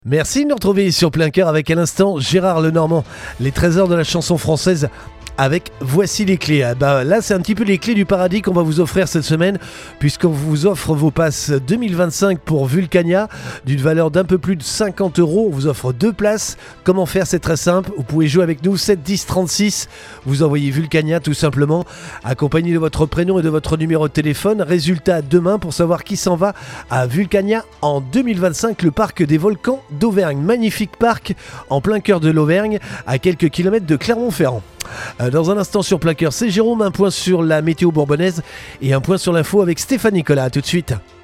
Merci de nous retrouver sur Plein Cœur avec à l'instant Gérard Lenormand, les trésors de la chanson française avec Voici les clés. Là c'est un petit peu les clés du paradis qu'on va vous offrir cette semaine puisqu'on vous offre vos passes 2025 pour Vulcania d'une valeur d'un peu plus de 50 €. On vous offre 2 places. Comment faire? C'est très simple, vous pouvez jouer avec nous 7 10 36, vous envoyez Vulcania tout simplement accompagné de votre prénom et de votre numéro de téléphone. Résultat demain pour savoir qui s'en va à Vulcania en 2025, le parc des volcans d'Auvergne. Magnifique parc en plein cœur de l'Auvergne à quelques kilomètres de Clermont-Ferrand. Dans un instant sur Plein Cœur, c'est Jérôme, un point sur la météo bourbonnaise et un point sur l'info avec Stéphane Nicolas. A tout de suite.